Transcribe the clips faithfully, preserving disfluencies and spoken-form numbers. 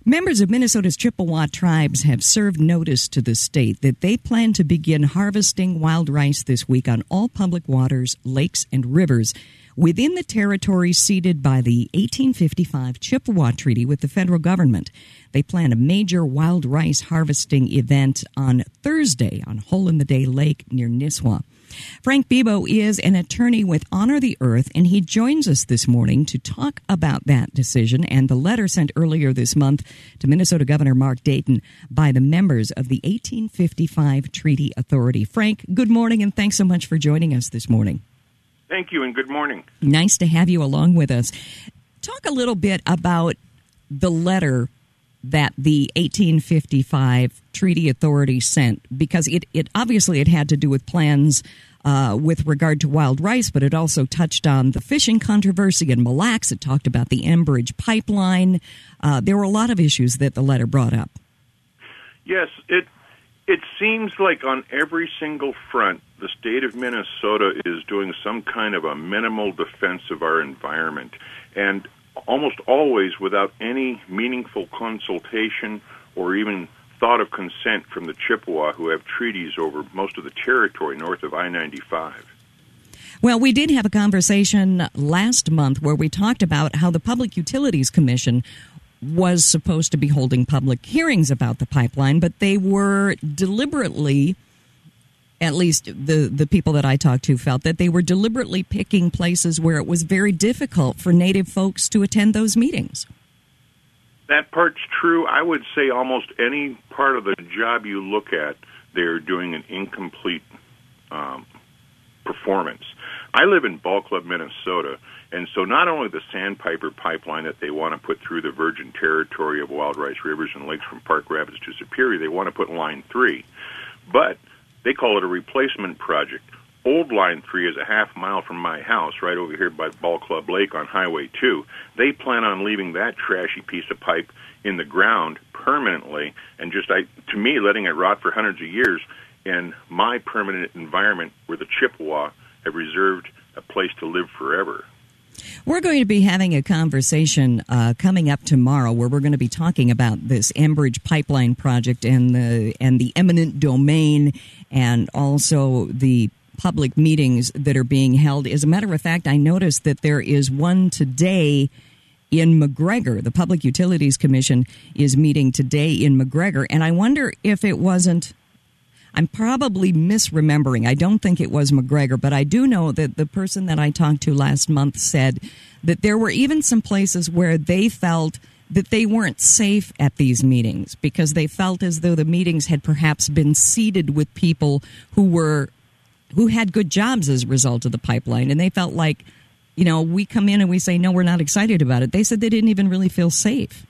Members of Minnesota's Chippewa tribes have served notice to the state that they plan to begin harvesting wild rice this week on all public waters, lakes, and rivers within the territory ceded by the eighteen fifty-five Chippewa Treaty with the federal government. They plan a major wild rice harvesting event on Thursday on Hole in the Day Lake near Nisswa. Frank Bebo is an attorney with Honor the Earth, and he joins us this morning to talk about that decision and the letter sent earlier this month to Minnesota Governor Mark Dayton by the members of the eighteen fifty-five Treaty Authority. Frank, good morning, and thanks so much for joining us this morning. Thank you, and good morning. Nice to have you along with us. Talk a little bit about the letter that the eighteen fifty-five Treaty Authority sent, because it, it obviously it had to do with plans uh, with regard to wild rice, but it also touched on the fishing controversy in Mille Lacs. It talked about the Enbridge pipeline. Uh, there were a lot of issues that the letter brought up. Yes, it it seems like on every single front, the state of Minnesota is doing some kind of a minimal defense of our environment, and almost always without any meaningful consultation or even thought of consent from the Chippewa, who have treaties over most of the territory north of I ninety-five. Well, we did have a conversation last month where we talked about how the Public Utilities Commission was supposed to be holding public hearings about the pipeline, but they were deliberately, at least the, the people that I talked to felt that they were deliberately picking places where it was very difficult for Native folks to attend those meetings. That part's true. I would say almost any part of the job you look at, they're doing an incomplete um, performance. I live in Ball Club, Minnesota, and so not only the Sandpiper pipeline that they want to put through the virgin territory of wild rice rivers and lakes from Park Rapids to Superior, they want to put Line three, but they call it a replacement project. Old Line three is a half mile from my house, right over here by Ball Club Lake on Highway two. They plan on leaving that trashy piece of pipe in the ground permanently and just, I, to me, letting it rot for hundreds of years in my permanent environment where the Chippewa have reserved a place to live forever. We're going to be having a conversation uh, coming up tomorrow where we're going to be talking about this Enbridge pipeline project and the and the eminent domain and also the public meetings that are being held. As a matter of fact, I noticed that there is one today in McGregor. The Public Utilities Commission is meeting today in McGregor, and I wonder if it wasn't, I'm probably misremembering. I don't think it was McGregor, but I do know that the person that I talked to last month said that there were even some places where they felt that they weren't safe at these meetings because they felt as though the meetings had perhaps been seeded with people who were who had good jobs as a result of the pipeline, and they felt like, you know, we come in and we say, no, we're not excited about it. They said they didn't even really feel safe.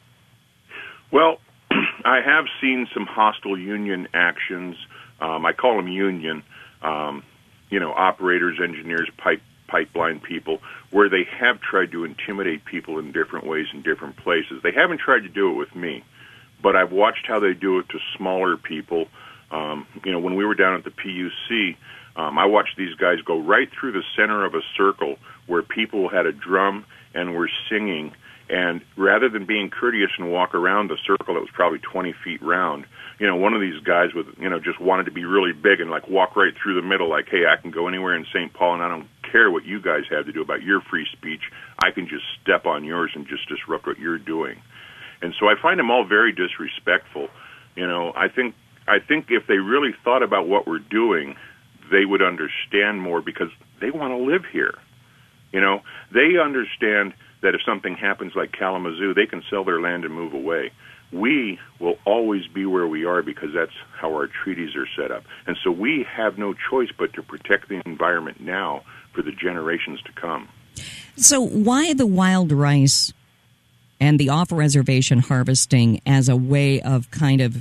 Well, I have seen some hostile union actions. Um, I call them union, um, you know, operators, engineers, pipe pipeline people, where they have tried to intimidate people in different ways in different places. They haven't tried to do it with me, but I've watched how they do it to smaller people. Um, you know, when we were down at the P U C, um, I watched these guys go right through the center of a circle where people had a drum and were singing, and rather than being courteous and walk around the circle that was probably twenty feet round, you know, one of these guys with, you know, just wanted to be really big and like walk right through the middle like, hey, I can go anywhere in Saint Paul and I don't care what you guys have to do about your free speech. I can just step on yours and just disrupt what you're doing. And so I find them all very disrespectful. You know, I think I think if they really thought about what we're doing, they would understand more because they want to live here. You know, they understand that if something happens like Kalamazoo, they can sell their land and move away. We will always be where we are because that's how our treaties are set up. And so we have no choice but to protect the environment now for the generations to come. So why the wild rice and the off-reservation harvesting as a way of kind of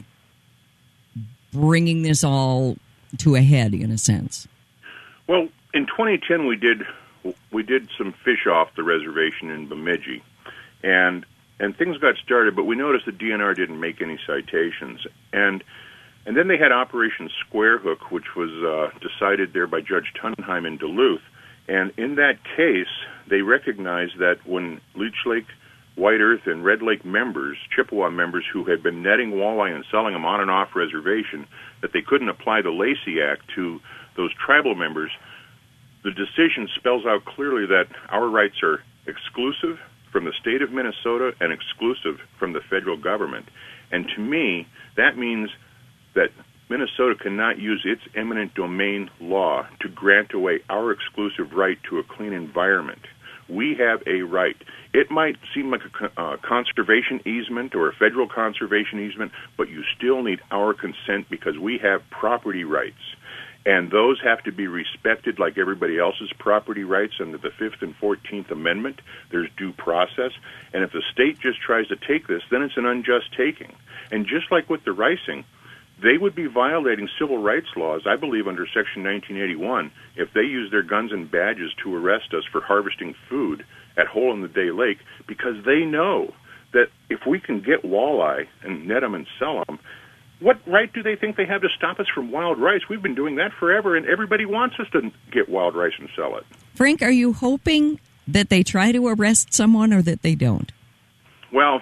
bringing this all to a head, in a sense? Well, in twenty ten, we did we did some fish off the reservation in Bemidji, and and things got started, but we noticed the D N R didn't make any citations. And and then they had Operation Square Hook, which was uh, decided there by Judge Tunheim in Duluth. And in that case, they recognized that when Leech Lake White Earth and Red Lake members, Chippewa members, who had been netting walleye and selling them on and off reservation, that they couldn't apply the Lacey Act to those tribal members. The decision spells out clearly that our rights are exclusive from the state of Minnesota and exclusive from the federal government. And to me, that means that Minnesota cannot use its eminent domain law to grant away our exclusive right to a clean environment. We have a right. It might seem like a uh, conservation easement or a federal conservation easement, but you still need our consent because we have property rights. And those have to be respected like everybody else's property rights under the Fifth and Fourteenth Amendment. There's due process. And if the state just tries to take this, then it's an unjust taking. And just like with the ricing, they would be violating civil rights laws, I believe, under Section nineteen eighty-one, if they use their guns and badges to arrest us for harvesting food at Hole-in-the-Day Lake, because they know that if we can get walleye and net them and sell them, what right do they think they have to stop us from wild rice? We've been doing that forever, and everybody wants us to get wild rice and sell it. Frank, are you hoping that they try to arrest someone or that they don't? Well,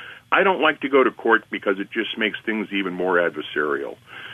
I don't like to go to court because it just makes things even more adversarial.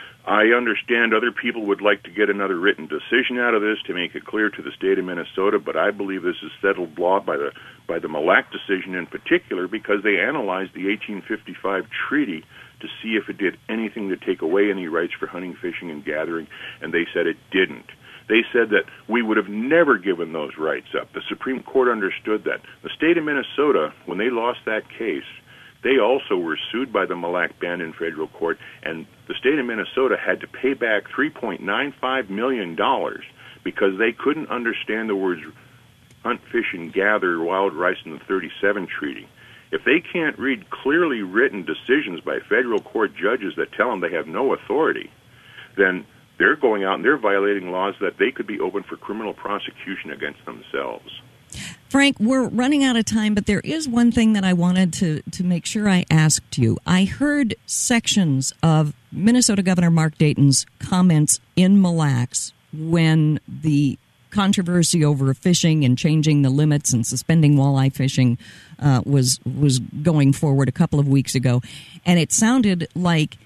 I understand other people would like to get another written decision out of this to make it clear to the state of Minnesota, but I believe this is settled law by the by the Mille Lacs decision in particular because they analyzed the eighteen fifty-five treaty to see if it did anything to take away any rights for hunting, fishing, and gathering, and they said it didn't. They said that we would have never given those rights up. The Supreme Court understood that. The state of Minnesota, when they lost that case, they also were sued by the Mille Lacs Band in federal court, and the state of Minnesota had to pay back three point nine five million dollars because they couldn't understand the words hunt, fish, and gather wild rice in the thirty-seven treaty. If they can't read clearly written decisions by federal court judges that tell them they have no authority, then they're going out and they're violating laws that they could be open for criminal prosecution against themselves. Frank, we're running out of time, but there is one thing that I wanted to, to make sure I asked you. I heard sections of Minnesota Governor Mark Dayton's comments in Mille Lacs when the controversy over fishing and changing the limits and suspending walleye fishing uh, was was going forward a couple of weeks ago. And it sounded like,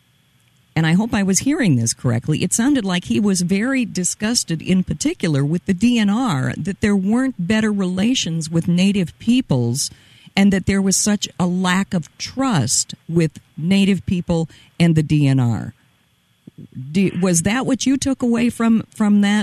and I hope I was hearing this correctly, it sounded like he was very disgusted in particular with the D N R, that there weren't better relations with Native peoples and that there was such a lack of trust with Native people and the D N R. Do, was that what you took away from, from that?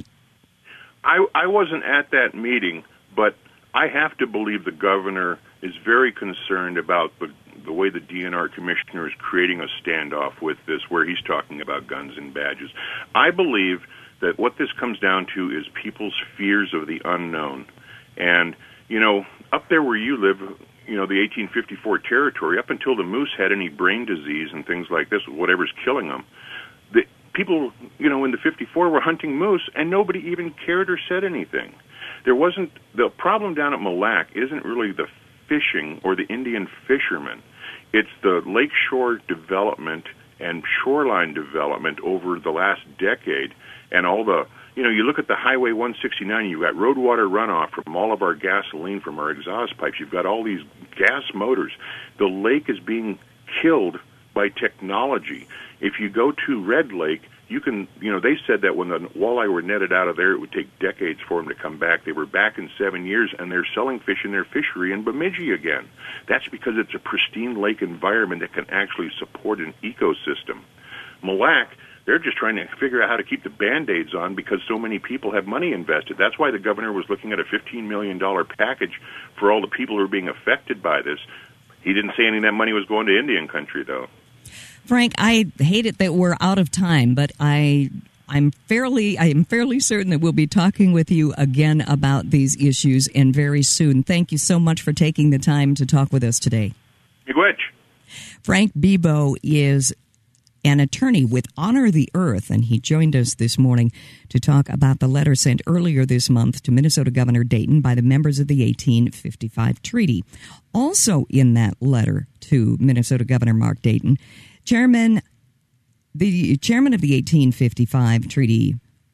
I, I wasn't at that meeting, but I have to believe the governor is very concerned about the the way the D N R commissioner is creating a standoff with this, where he's talking about guns and badges. I believe that what this comes down to is people's fears of the unknown. And, you know, up there where you live, you know, the eighteen fifty-four territory, up until the moose had any brain disease and things like this, whatever's killing them, the people, you know, in the fifty-four were hunting moose, and nobody even cared or said anything. There wasn't, the problem down at Mille Lacs isn't really the fishing or the Indian fishermen. It's the lakeshore development and shoreline development over the last decade, and all the, you know, you look at the Highway one sixty-nine, you've got road water runoff from all of our gasoline from our exhaust pipes. You've got all these gas motors. The lake is being killed by technology. If you go to Red Lake, you can, you know, they said that when the walleye were netted out of there, it would take decades for them to come back. They were back in seven years, and they're selling fish in their fishery in Bemidji again. That's because it's a pristine lake environment that can actually support an ecosystem. Mille Lacs, they're just trying to figure out how to keep the Band-Aids on because so many people have money invested. That's why the governor was looking at a fifteen million dollars package for all the people who are being affected by this. He didn't say any of that money was going to Indian country, though. Frank, I hate it that we're out of time, but I, I'm fairly, I am fairly certain that we'll be talking with you again about these issues, and very soon. Thank you so much for taking the time to talk with us today. Miigwech. Frank Bibeau is an attorney with Honor the Earth, and he joined us this morning to talk about the letter sent earlier this month to Minnesota Governor Dayton by the members of the eighteen fifty-five treaty. Also in that letter to Minnesota Governor Mark Dayton, Chairman, the chairman of the eighteen fifty-five treaty,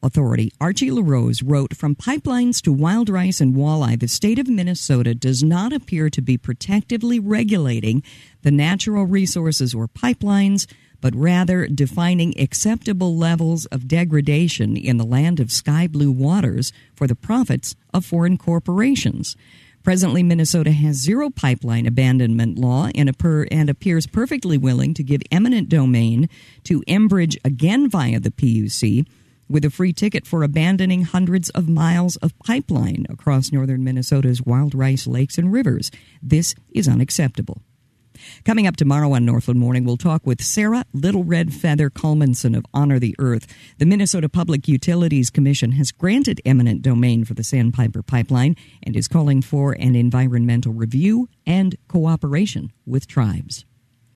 Authority, Archie LaRose, wrote, "From pipelines to wild rice and walleye, the state of Minnesota does not appear to be protectively regulating the natural resources or pipelines, but rather defining acceptable levels of degradation in the land of sky blue waters for the profits of foreign corporations. Presently, Minnesota has zero pipeline abandonment law and, appear, and appears perfectly willing to give eminent domain to Enbridge again via the P U C, with a free ticket for abandoning hundreds of miles of pipeline across northern Minnesota's wild rice lakes and rivers. This is unacceptable." Coming up tomorrow on Northland Morning, we'll talk with Sarah Little Red Feather Culmanson of Honor the Earth. The Minnesota Public Utilities Commission has granted eminent domain for the Sandpiper Pipeline and is calling for an environmental review and cooperation with tribes.